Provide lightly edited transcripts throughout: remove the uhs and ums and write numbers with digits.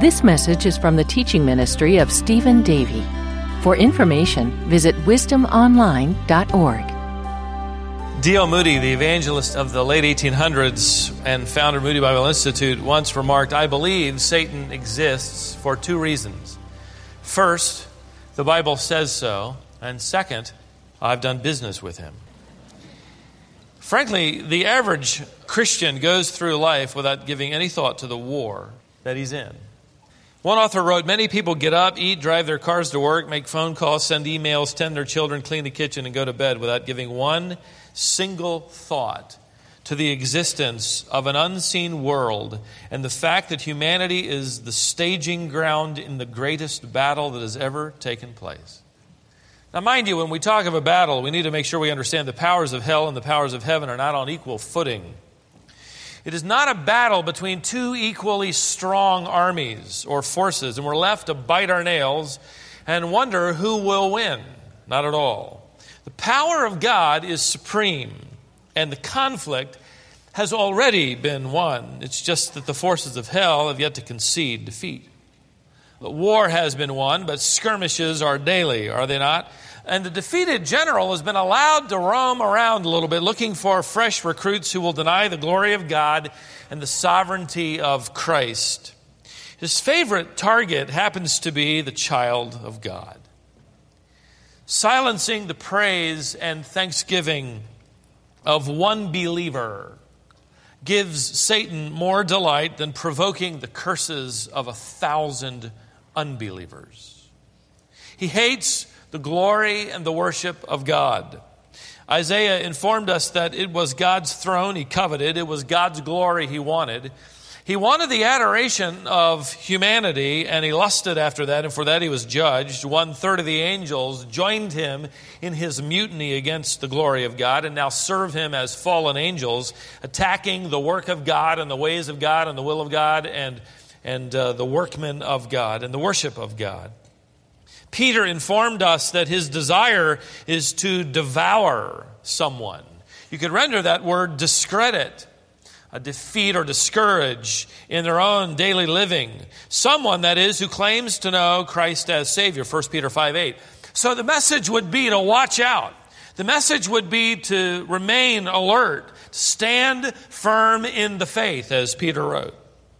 This message is from the teaching ministry of Stephen Davey. For information, visit wisdomonline.org. D.L. Moody, the evangelist of the late 1800s and founder of Moody Bible Institute, once remarked, "I believe Satan exists for two reasons. First, the Bible says so, and second, I've done business with him." Frankly, the average Christian goes through life without giving any thought to the war that he's in. One author wrote, "Many people get up, eat, drive their cars to work, make phone calls, send emails, tend their children, clean the kitchen, and go to bed without giving one single thought to the existence of an unseen world and the fact that humanity is the staging ground in the greatest battle that has ever taken place." Now, mind you, when we talk of a battle, we need to make sure we understand the powers of hell and the powers of heaven are not on equal footing. It is not a battle between two equally strong armies or forces, and we're left to bite our nails and wonder who will win. Not at all. The power of God is supreme, and the conflict has already been won. It's just that the forces of hell have yet to concede defeat. The war has been won, but skirmishes are daily, are they not? And the defeated general has been allowed to roam around a little bit, looking for fresh recruits who will deny the glory of God and the sovereignty of Christ. His favorite target happens to be the child of God. Silencing the praise and thanksgiving of one believer gives Satan more delight than provoking the curses of 1,000 unbelievers. He hates the glory and the worship of God. Isaiah informed us that it was God's throne he coveted. It was God's glory he wanted. He wanted the adoration of humanity, and he lusted after that, and for that he was judged. 1/3 of the angels joined him in his mutiny against the glory of God and now serve him as fallen angels, attacking the work of God and the ways of God and the will of God and the workmen of God and the worship of God. Peter informed us that his desire is to devour someone. You could render that word discredit, defeat or discourage in their own daily living. Someone, that is, who claims to know Christ as Savior, 1 Peter 5:8. So the message would be to watch out. The message would be to remain alert, to stand firm in the faith, as Peter wrote.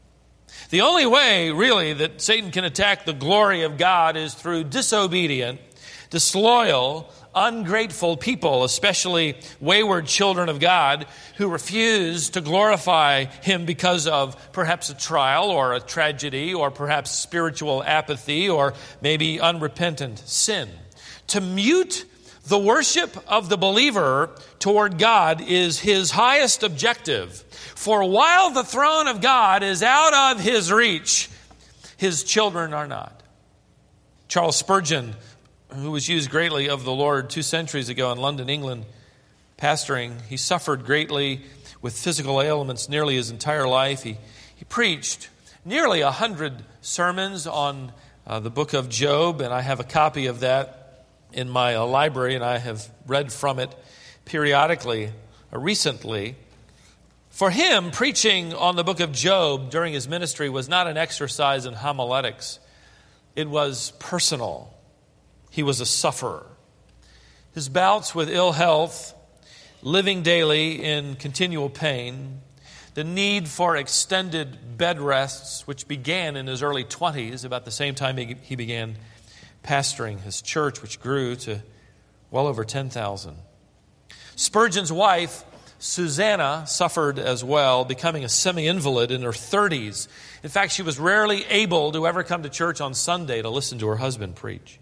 The only way, really, that Satan can attack the glory of God is through disobedient, disloyal, ungrateful people, especially wayward children of God who refuse to glorify Him because of perhaps a trial or a tragedy or perhaps spiritual apathy or maybe unrepentant sin. To mute the worship of the believer toward God is his highest objective. For while the throne of God is out of his reach, his children are not. Charles Spurgeon, who was used greatly of the Lord 2 centuries ago in London, England, pastoring, he suffered greatly with physical ailments nearly his entire life. He preached nearly 100 sermons on the book of Job, and I have a copy of that in my library, and I have read from it periodically recently. For him, preaching on the book of Job during his ministry was not an exercise in homiletics. It was personal. He was a sufferer. His bouts with ill health, living daily in continual pain, the need for extended bed rests, which began in his early 20s, about the same time he began pastoring his church, which grew to well over 10,000. Spurgeon's wife, Susanna, suffered as well, becoming a semi-invalid in her 30s. In fact, she was rarely able to ever come to church on Sunday to listen to her husband preach.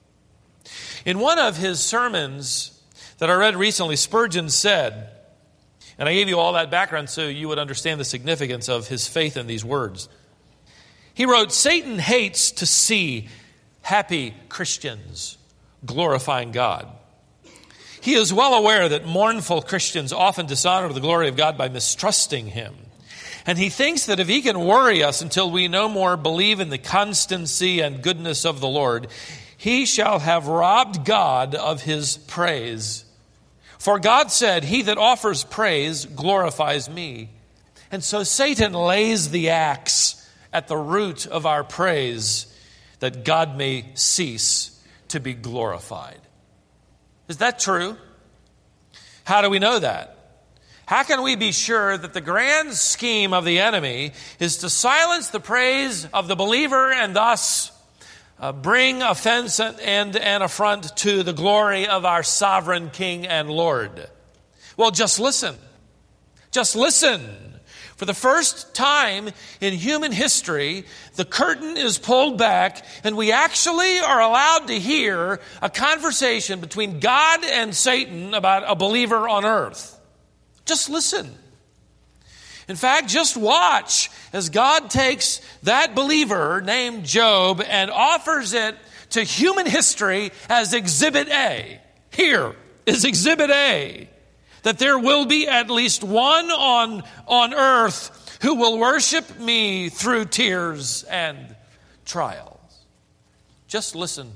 In one of his sermons that I read recently, Spurgeon said, and I gave you all that background so you would understand the significance of his faith in these words. He wrote, "Satan hates to see happy Christians glorifying God. He is well aware that mournful Christians often dishonor the glory of God by mistrusting Him. And he thinks that if he can worry us until we no more believe in the constancy and goodness of the Lord, he shall have robbed God of His praise. For God said, 'He that offers praise glorifies me.' And so Satan lays the axe at the root of our praise, that God may cease to be glorified. Is that true? How do we know that? How can we be sure that the grand scheme of the enemy is to silence the praise of the believer and thus bring offense and an affront to the glory of our sovereign King and Lord? Well, just listen. Just listen. For the first time in human history, the curtain is pulled back and we actually are allowed to hear a conversation between God and Satan about a believer on earth. Just listen. In fact, just watch as God takes that believer named Job and offers it to human history as Exhibit A. Here is Exhibit A. That there will be at least one on earth who will worship me through tears and trials. Just listen.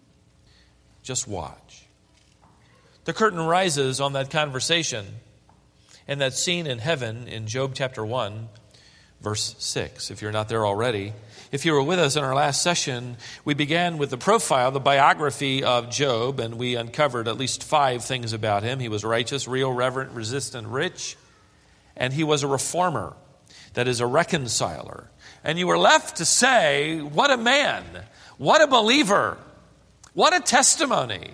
Just watch. The curtain rises on that conversation and that scene in heaven in Job chapter 1, verse 6. If you're not there already, if you were with us in our last session, we began with the profile, the biography of Job, and we uncovered at least 5 things about him. He was righteous, real, reverent, resistant, rich, and he was a reformer, that is, a reconciler. And you were left to say, what a man, what a believer, what a testimony.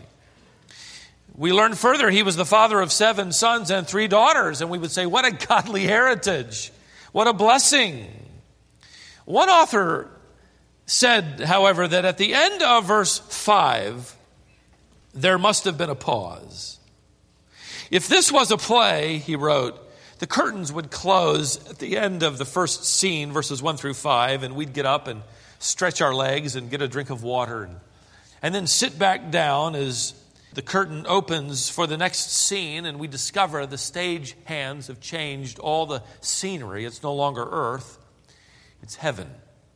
We learned further he was the father of 7 sons and 3 daughters, and we would say, what a godly heritage, what a blessing. One author said, however, that at the end of verse 5, there must have been a pause. If this was a play, he wrote, the curtains would close at the end of the first scene, verses 1 through 5, and we'd get up and stretch our legs and get a drink of water and then sit back down as the curtain opens for the next scene, and we discover the stage hands have changed all the scenery. It's no longer earth, it's heaven.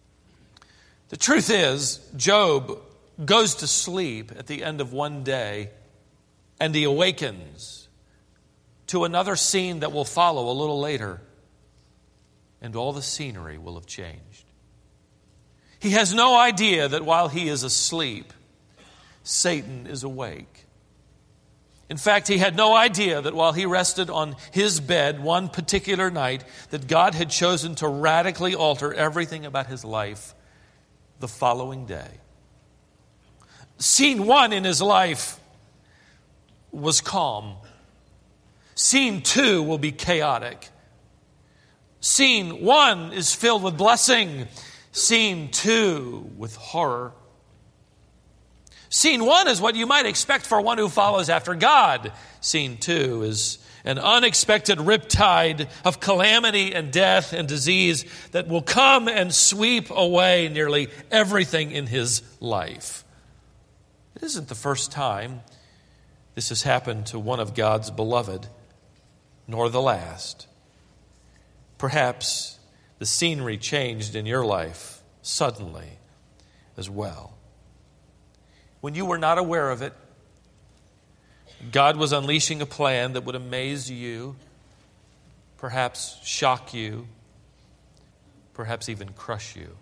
The truth is, Job goes to sleep at the end of one day, and he awakens to another scene that will follow a little later, and all the scenery will have changed. He has no idea that while he is asleep, Satan is awake. In fact, he had no idea that while he rested on his bed one particular night, that God had chosen to radically alter everything about his life the following day. Scene 1 in his life was calm. Scene 2 will be chaotic. Scene 1 is filled with blessing. Scene 2 with horror. Scene 1 is what you might expect for one who follows after God. Scene 2 is an unexpected riptide of calamity and death and disease that will come and sweep away nearly everything in his life. It isn't the first time this has happened to one of God's beloved, nor the last. Perhaps the scenery changed in your life suddenly as well. When you were not aware of it, God was unleashing a plan that would amaze you, perhaps shock you, perhaps even crush you.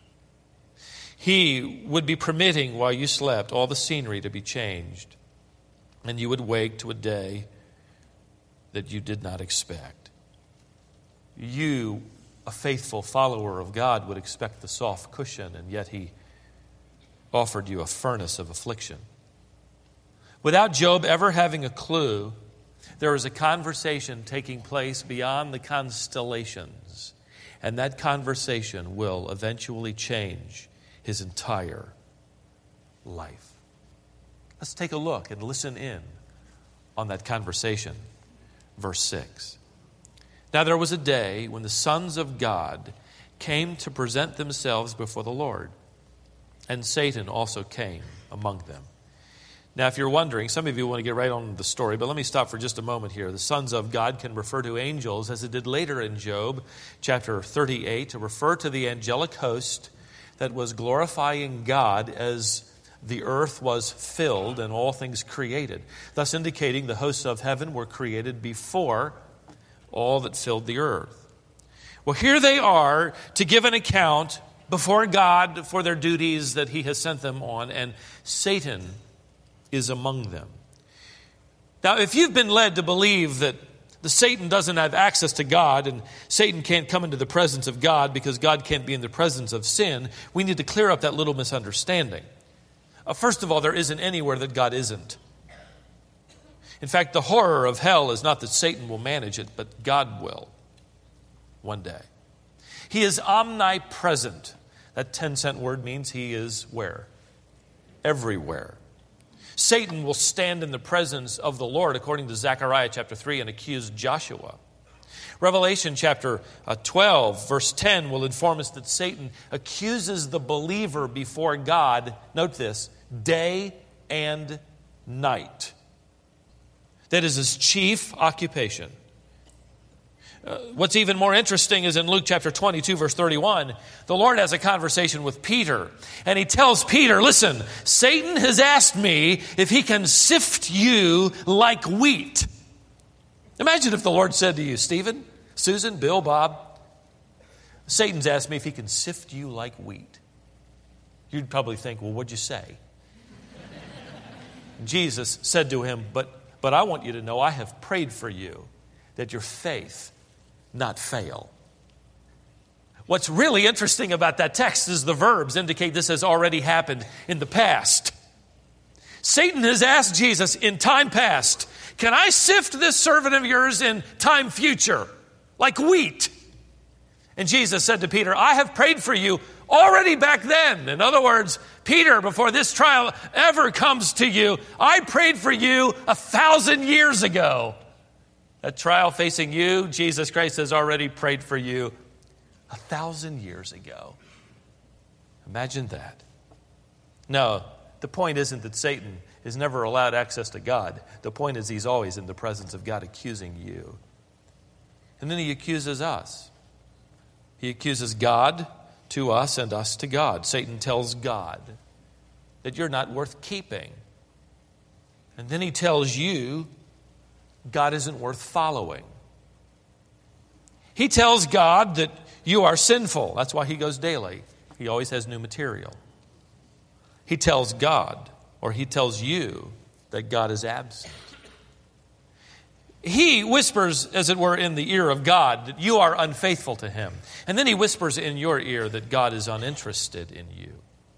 He would be permitting, while you slept, all the scenery to be changed, and you would wake to a day that you did not expect. You, a faithful follower of God, would expect the soft cushion, and yet He offered you a furnace of affliction. Without Job ever having a clue, there is a conversation taking place beyond the constellations, and that conversation will eventually change his entire life. Let's take a look and listen in on that conversation. Verse 6. Now there was a day when the sons of God came to present themselves before the Lord, and Satan also came among them. Now, if you're wondering, some of you want to get right on the story, but let me stop for just a moment here. The sons of God can refer to angels, as it did later in Job, chapter 38, to refer to the angelic host that was glorifying God as the earth was filled and all things created, thus indicating the hosts of heaven were created before all that filled the earth. Well, here they are to give an account before God for their duties that he has sent them on, and Satan is among them. Now, if you've been led to believe that Satan doesn't have access to God and Satan can't come into the presence of God because God can't be in the presence of sin, we need to clear up that little misunderstanding. First of all, there isn't anywhere that God isn't. In fact, the horror of hell is not that Satan will manage it, but God will one day. He is omnipresent. That 10-cent word means he is where? Everywhere. Satan will stand in the presence of the Lord, according to Zechariah chapter 3, and accuse Joshua. Revelation chapter 12, verse 10 will inform us that Satan accuses the believer before God, note this, day and night. That is his chief occupation. What's even more interesting is in Luke chapter 22, verse 31, the Lord has a conversation with Peter. And he tells Peter, listen, Satan has asked me if he can sift you like wheat. Imagine if the Lord said to you, Stephen, Susan, Bill, Bob, Satan's asked me if he can sift you like wheat. You'd probably think, well, what'd you say? Jesus said to him, but I want you to know I have prayed for you that your faith not fail. What's really interesting about that text is the verbs indicate this has already happened in the past. Satan has asked Jesus in time past, can I sift this servant of yours in time future, like wheat? And Jesus said to Peter, I have prayed for you already back then. In other words, Peter, before this trial ever comes to you, I prayed for you 1,000 years ago. That trial facing you, Jesus Christ has already prayed for you 1,000 years ago. Imagine that. No, the point isn't that Satan is never allowed access to God. The point is he's always in the presence of God accusing you. And then he accuses us. He accuses God to us and us to God. Satan tells God that you're not worth keeping. And then he tells you God isn't worth following. He tells God that you are sinful. That's why he goes daily. He always has new material. He tells God, or he tells you, that God is absent. He whispers, as it were, in the ear of God that you are unfaithful to him. And then he whispers in your ear that God is uninterested in you.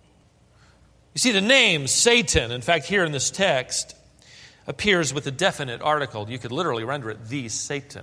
You see, the name Satan, in fact, here in this text, appears with a definite article. You could literally render it the Satan,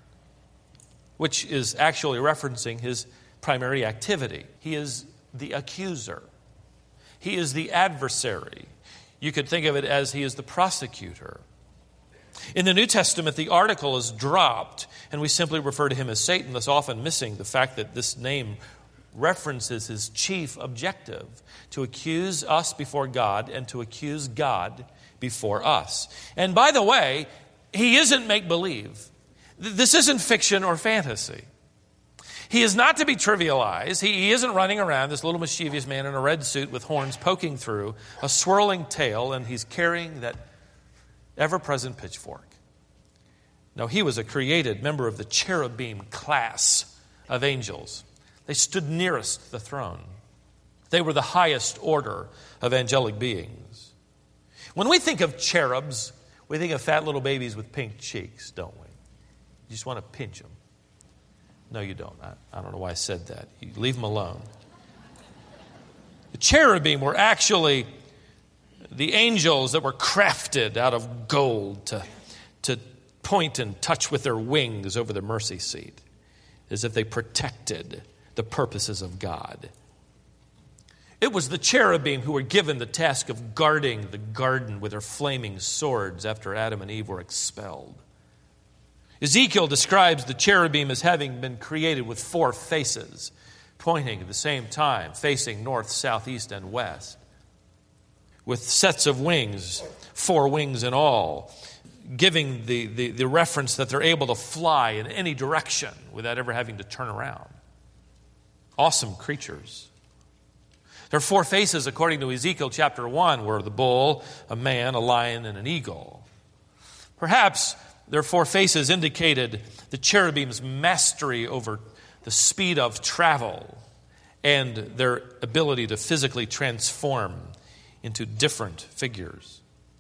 which is actually referencing his primary activity. He is the accuser. He is the adversary. You could think of it as he is the prosecutor. In the New Testament, the article is dropped, and we simply refer to him as Satan, thus often missing the fact that this name references his chief objective, to accuse us before God and to accuse God before us. And by the way, he isn't make-believe. This isn't fiction or fantasy. He is not to be trivialized. He isn't running around, this little mischievous man in a red suit with horns poking through, a swirling tail, and he's carrying that ever-present pitchfork. No, he was a created member of the cherubim class of angels. They stood nearest the throne. They were the highest order of angelic beings. When we think of cherubs, we think of fat little babies with pink cheeks, don't we? You just want to pinch them. No, you don't. I don't know why I said that. You leave them alone. The cherubim were actually the angels that were crafted out of gold to point and touch with their wings over the mercy seat, as if they protected the purposes of God. It was the cherubim who were given the task of guarding the garden with their flaming swords after Adam and Eve were expelled. Ezekiel describes the cherubim as having been created with 4 faces, pointing at the same time, facing north, south, east, and west, with sets of wings, 4 wings in all, giving the reference that they're able to fly in any direction without ever having to turn around. Awesome creatures. There are 4 faces, according to Ezekiel chapter 1, were the bull, a man, a lion, and an eagle. Perhaps their 4 faces indicated the cherubim's mastery over the speed of travel and their ability to physically transform into different figures.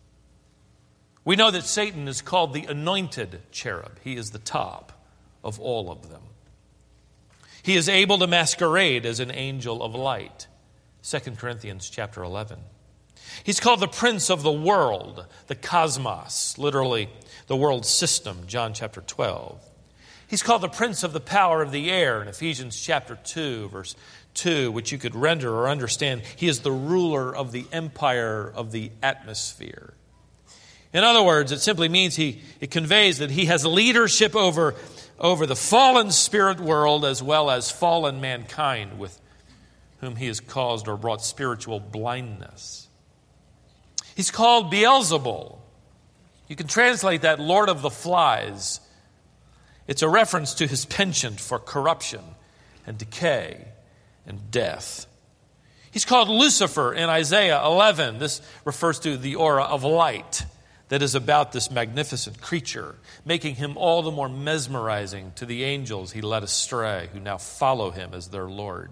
We know that Satan is called the anointed cherub. He is the top of all of them. He is able to masquerade as an angel of light. 2 Corinthians chapter 11. He's called the prince of the world, the cosmos, literally the world system, John chapter 12. He's called the prince of the power of the air in Ephesians chapter 2, verse 2, which you could render or understand. He is the ruler of the empire of the atmosphere. In other words, it simply means it conveys that he has leadership over the fallen spirit world as well as fallen mankind with whom he has caused or brought spiritual blindness. He's called Beelzebul. You can translate that Lord of the Flies. It's a reference to his penchant for corruption and decay and death. He's called Lucifer in Isaiah 11. This refers to the aura of light that is about this magnificent creature, making him all the more mesmerizing to the angels he led astray, who now follow him as their Lord.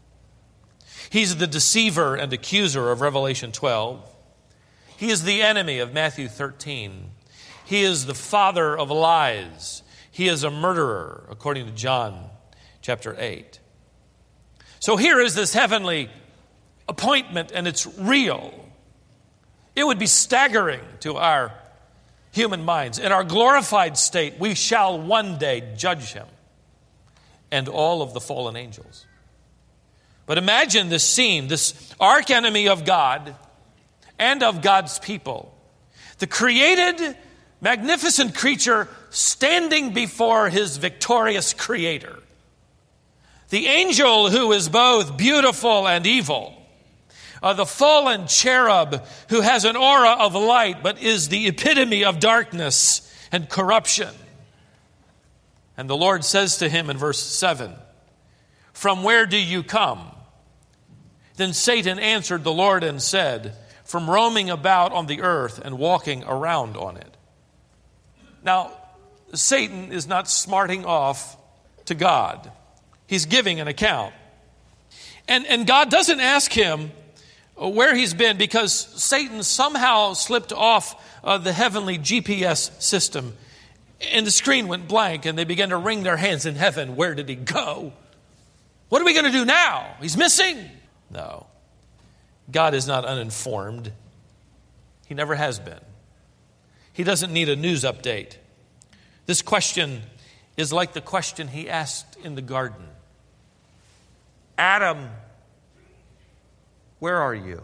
He's the deceiver and accuser of Revelation 12. He is the enemy of Matthew 13. He is the father of lies. He is a murderer, according to John chapter 8. So here is this heavenly appointment, and it's real. It would be staggering to our human minds. In our glorified state, we shall one day judge him and all of the fallen angels. But imagine this scene, this archenemy of God and of God's people. The created, magnificent creature standing before his victorious creator. The angel who is both beautiful and evil. The fallen cherub who has an aura of light but is the epitome of darkness and corruption. And the Lord says to him in verse 7, "From where do you come?" Then Satan answered the Lord and said, "From roaming about on the earth and walking around on it." Now, Satan is not smarting off to God. He's giving an account. And God doesn't ask him where he's been because Satan somehow slipped off the heavenly GPS system and the screen went blank and they began to wring their hands in heaven. Where did he go? What are we going to do now? He's missing. No. God is not uninformed. He never has been. He doesn't need a news update. This question is like the question he asked in the garden. Adam, where are you?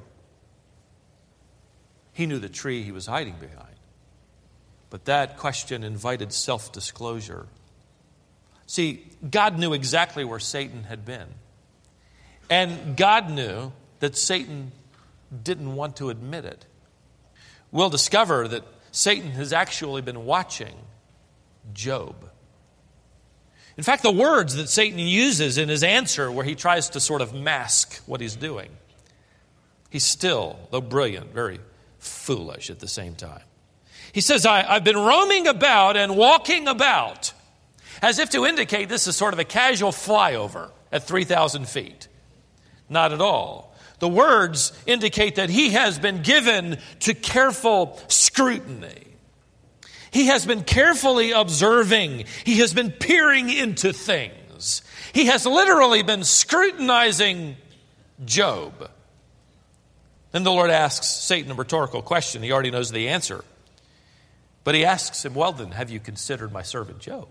He knew the tree he was hiding behind. But that question invited self-disclosure. See, God knew exactly where Satan had been. And God knew that Satan didn't want to admit it. We'll discover that Satan has actually been watching Job. In fact, the words that Satan uses in his answer where he tries to sort of mask what he's doing, he's still, though brilliant, very foolish at the same time. He says, I've been roaming about and walking about, as if to indicate this is sort of a casual flyover at 3,000 feet. Not at all. The words indicate that he has been given to careful scrutiny. He has been carefully observing. He has been peering into things. He has literally been scrutinizing Job. Then the Lord asks Satan a rhetorical question. He already knows the answer. But he asks him, well then, have you considered my servant Job?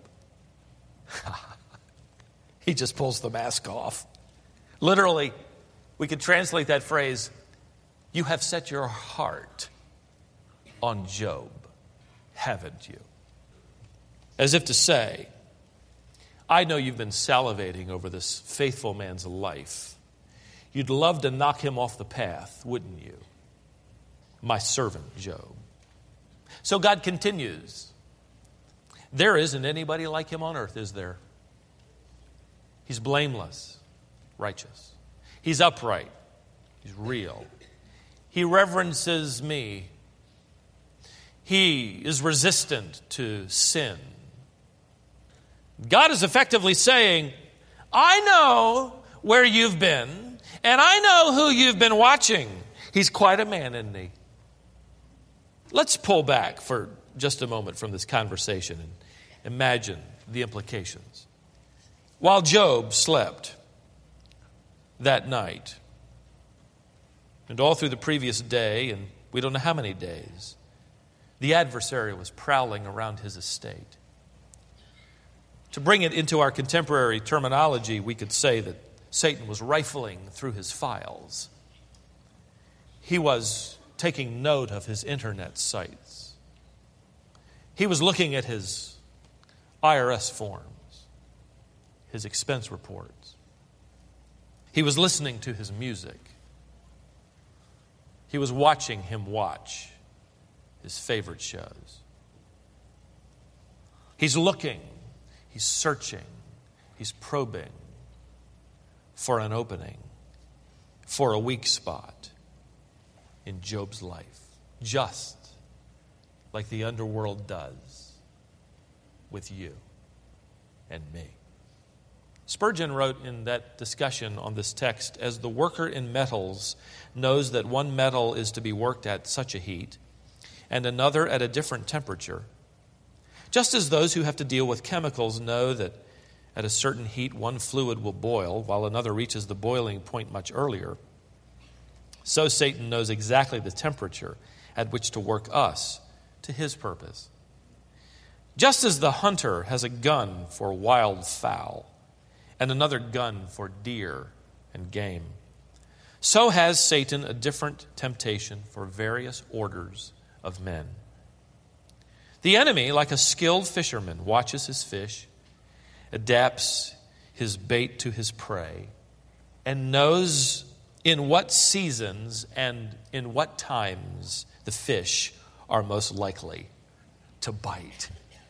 He just pulls the mask off. Literally, we could translate that phrase, you have set your heart on Job, haven't you? As if to say, I know you've been salivating over this faithful man's life. You'd love to knock him off the path, wouldn't you? My servant Job. So God continues. There isn't anybody like him on earth, is there? He's blameless, righteous. He's upright. He's real. He reverences me. He is resistant to sin. God is effectively saying, I know where you've been, and I know who you've been watching. He's quite a man, isn't he? Let's pull back for just a moment from this conversation and imagine the implications. While Job slept that night, and all through the previous day, and we don't know how many days, the adversary was prowling around his estate. To bring it into our contemporary terminology, we could say that Satan was rifling through his files. He was taking note of his internet sites. He was looking at his IRS forms, his expense reports. He was listening to his music. He was watching him watch his favorite shows. He's looking, he's searching, he's probing for an opening, for a weak spot in Job's life, just like the underworld does with you and me. Spurgeon wrote in that discussion on this text, as the worker in metals knows that one metal is to be worked at such a heat and another at a different temperature, just as those who have to deal with chemicals know that at a certain heat one fluid will boil while another reaches the boiling point much earlier, so Satan knows exactly the temperature at which to work us to his purpose. Just as the hunter has a gun for wild fowl and another gun for deer and game, so has Satan a different temptation for various orders of men. The enemy, like a skilled fisherman, watches his fish, adapts his bait to his prey, and knows in what seasons and in what times the fish are most likely to bite.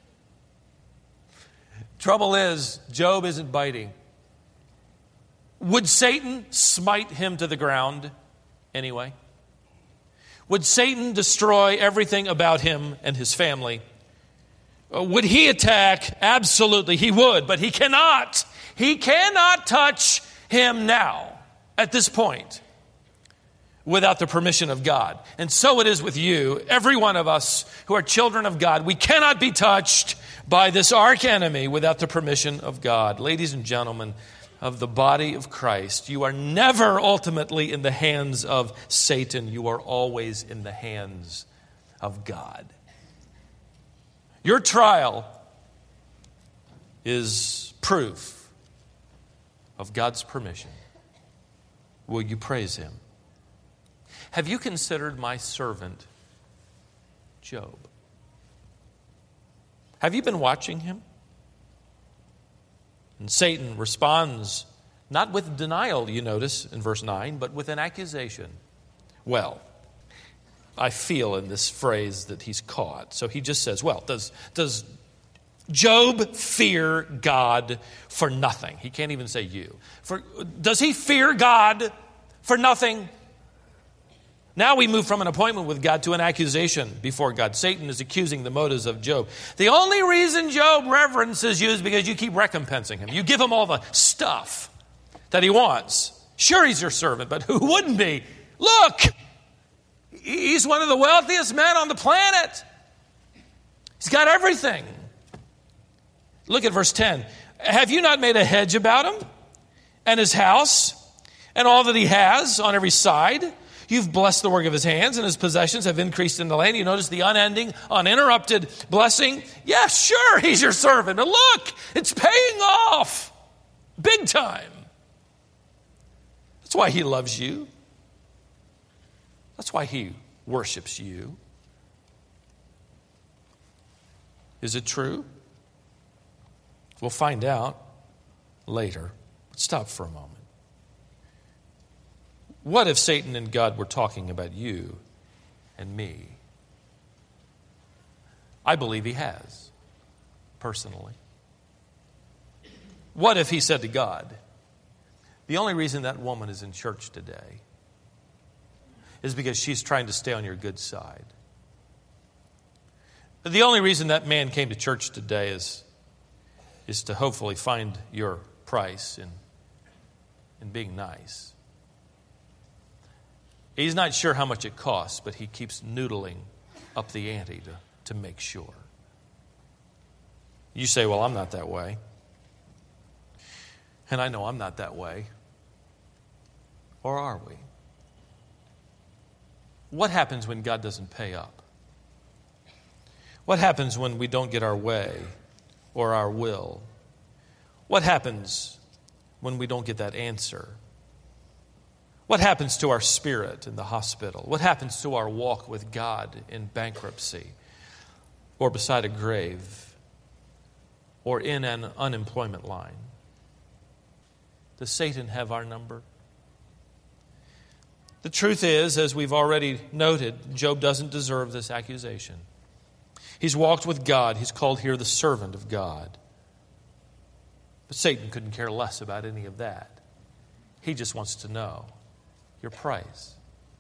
Trouble is, Job isn't biting. Would Satan smite him to the ground anyway? Would Satan destroy everything about him and his family? Would he attack? Absolutely, he would, but he cannot. He cannot touch him now, at this point, without the permission of God. And so it is with you, every one of us who are children of God. We cannot be touched by this arch enemy without the permission of God. Ladies and gentlemen of the body of Christ, you are never ultimately in the hands of Satan. You are always in the hands of God. Your trial is proof of God's permission. Will you praise him? Have you considered my servant, Job? Have you been watching him? And Satan responds not with denial, you notice in verse 9, but with an accusation. Well, I feel in this phrase that he's caught. So he just says, well, does Job fear God for nothing? He can't even say you. Does he fear God for nothing? Now we move from an appointment with God to an accusation before God. Satan is accusing the motives of Job. The only reason Job reverences you is because you keep recompensing him. You give him all the stuff that he wants. Sure, he's your servant, but who wouldn't be? Look, he's one of the wealthiest men on the planet. He's got everything. Look at verse 10. Have you not made a hedge about him and his house and all that he has on every side? You've blessed the work of his hands, and his possessions have increased in the land. You notice the unending, uninterrupted blessing. Yeah, sure, he's your servant. But look, it's paying off big time. That's why he loves you. That's why he worships you. Is it true? We'll find out later. Let's stop for a moment. What if Satan and God were talking about you and me? I believe he has, personally. What if he said to God, the only reason that woman is in church today is because she's trying to stay on your good side. The only reason that man came to church today is to hopefully find your price in and being nice. He's not sure how much it costs, but he keeps noodling up the ante to make sure. You say, well, I'm not that way. And I know I'm not that way. Or are we? What happens when God doesn't pay up? What happens when we don't get our way or our will? What happens when we don't get that answer? What happens to our spirit in the hospital? What happens to our walk with God in bankruptcy or beside a grave or in an unemployment line? Does Satan have our number? The truth is, as we've already noted, Job doesn't deserve this accusation. He's walked with God. He's called here the servant of God. But Satan couldn't care less about any of that. He just wants to know your price.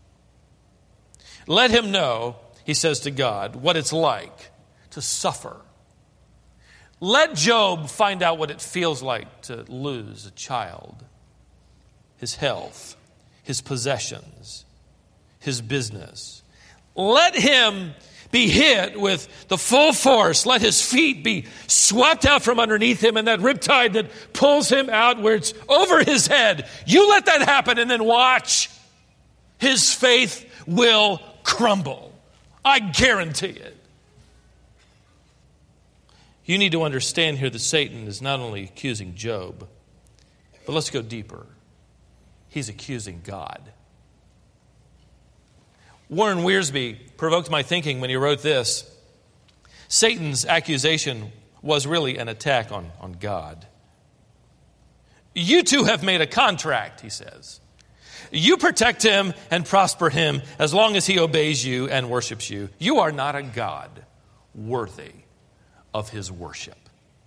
Let him know, he says to God, what it's like to suffer. Let Job find out what it feels like to lose a child, his health, his possessions, his business. Let him be hit with the full force. Let his feet be swept out from underneath him and that riptide that pulls him out where it's over his head. You let that happen and then watch. His faith will crumble. I guarantee it. You need to understand here that Satan is not only accusing Job, but let's go deeper. He's accusing God. Warren Wiersbe provoked my thinking when he wrote this. Satan's accusation was really an attack on God. You two have made a contract, he says. You protect him and prosper him as long as he obeys you and worships you. You are not a God worthy of his worship.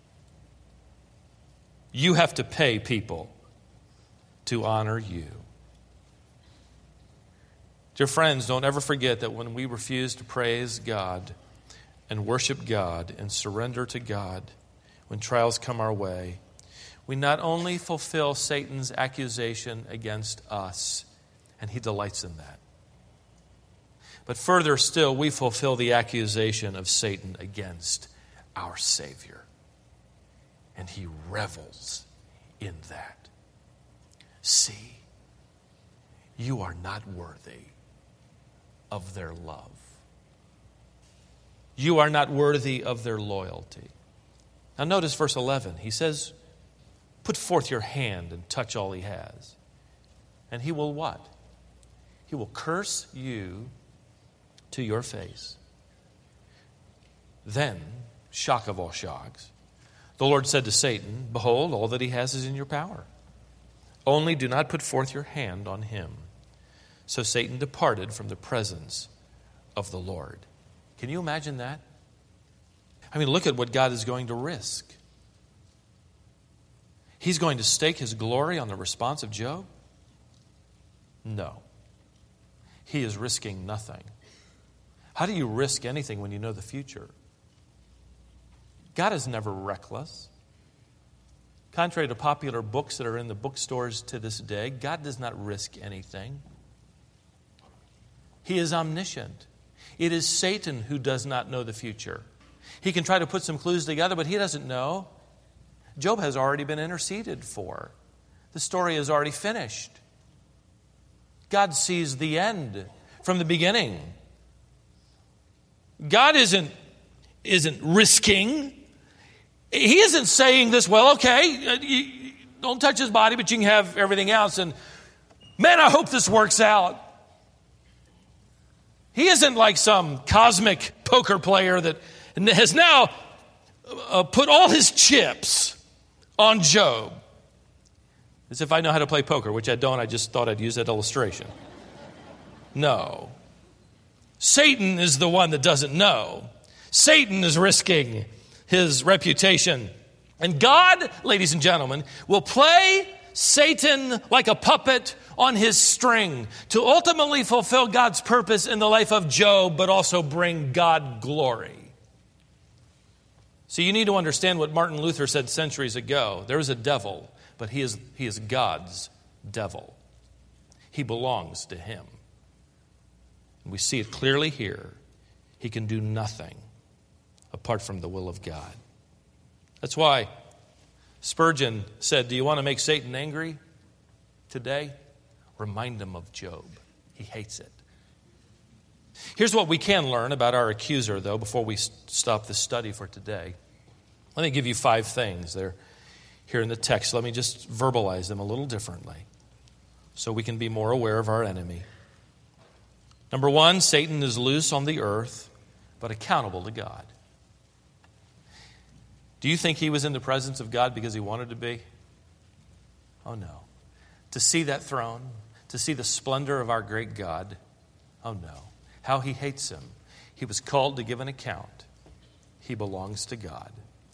You have to pay people to honor you. Dear friends, don't ever forget that when we refuse to praise God and worship God and surrender to God when trials come our way, we not only fulfill Satan's accusation against us, and he delights in that, but further still, we fulfill the accusation of Satan against our Savior. And he revels in that. See, you are not worthy of their love. You are not worthy of their loyalty. Now notice verse 11. He says, put forth your hand and touch all he has. And he will what? He will curse you to your face. Then, shock of all shocks, the Lord said to Satan, behold, all that he has is in your power. Only do not put forth your hand on him. So Satan departed from the presence of the Lord. Can you imagine that? I mean, look at what God is going to risk. He's going to stake his glory on the response of Job? No. He is risking nothing. How do you risk anything when you know the future? God is never reckless. Contrary to popular books that are in the bookstores to this day, God does not risk anything. He is omniscient. It is Satan who does not know the future. He can try to put some clues together, but he doesn't know. Job has already been interceded for. The story is already finished. God sees the end from the beginning. God isn't risking. He isn't saying this, well, okay, don't touch his body, but you can have everything else. And man, I hope this works out. He isn't like some cosmic poker player that has now put all his chips on Job. As if I know how to play poker, which I don't. I just thought I'd use that illustration. No. Satan is the one that doesn't know. Satan is risking his reputation. And God, ladies and gentlemen, will play Satan like a puppet on his string to ultimately fulfill God's purpose in the life of Job, but also bring God glory. So you need to understand what Martin Luther said centuries ago. There is a devil, but he is God's devil. He belongs to him. And we see it clearly here. He can do nothing apart from the will of God. That's why Spurgeon said, do you want to make Satan angry today? Remind him of Job. He hates it. Here's what we can learn about our accuser, though, before we stop the study for today. Let me give you 5 things. They're here in the text. Let me just verbalize them a little differently so we can be more aware of our enemy. Number 1, Satan is loose on the earth, but accountable to God. Do you think he was in the presence of God because he wanted to be? Oh, no. To see that throne, to see the splendor of our great God, oh, no. How he hates him. He was called to give an account. He belongs to God.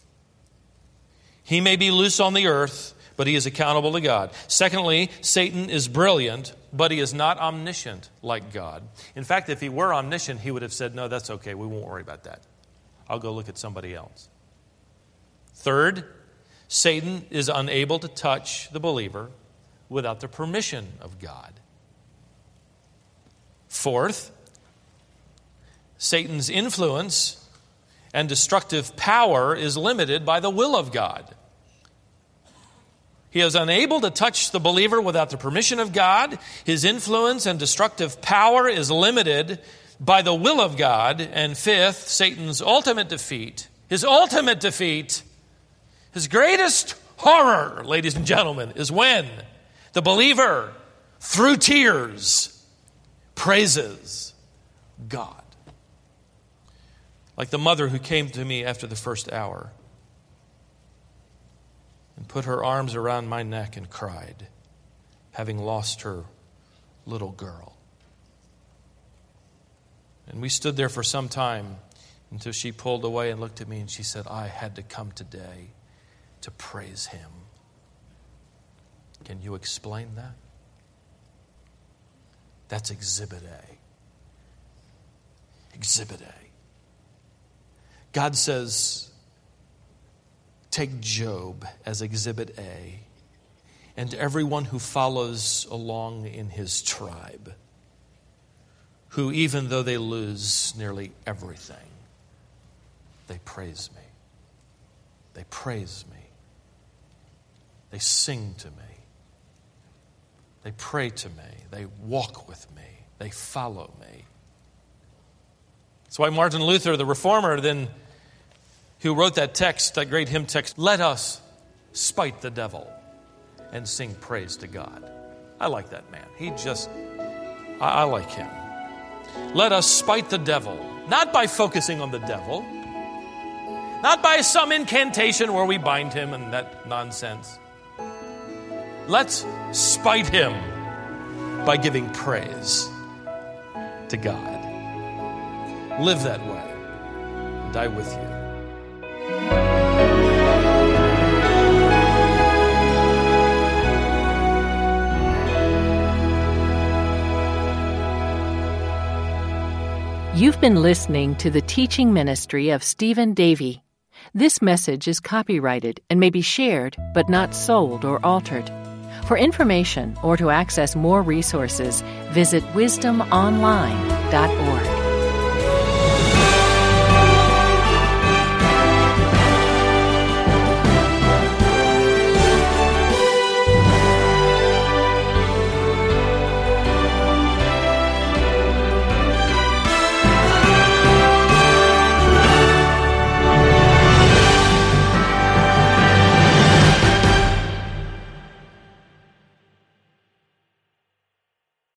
He may be loose on the earth, but he is accountable to God. Secondly, Satan is brilliant, but he is not omniscient like God. In fact, if he were omniscient, he would have said, no, that's okay, we won't worry about that. I'll go look at somebody else. Third, Satan is unable to touch the believer without the permission of God. Fourth, Satan's influence and destructive power is limited by the will of God. He is unable to touch the believer without the permission of God. His influence and destructive power is limited by the will of God. And fifth, Satan's ultimate defeat, his greatest horror, ladies and gentlemen, is when the believer, through tears, praises God. Like the mother who came to me after the first hour and put her arms around my neck and cried, having lost her little girl. And we stood there for some time until she pulled away and looked at me and she said, I had to come today to praise him. Can you explain that? That's Exhibit A. Exhibit A. God says, take Job as Exhibit A and everyone who follows along in his tribe, who even though they lose nearly everything, they praise me. They praise me. They sing to me. They pray to me. They walk with me. They follow me. That's why Martin Luther, the reformer, then who wrote that text, that great hymn text, let us spite the devil and sing praise to God. I like that man. I like him. Let us spite the devil, not by focusing on the devil, not by some incantation where we bind him and that nonsense. Let's spite him by giving praise to God. Live that way, and I with you. You've been listening to the teaching ministry of Stephen Davey. This message is copyrighted and may be shared, but not sold or altered. For information or to access more resources, visit wisdomonline.org.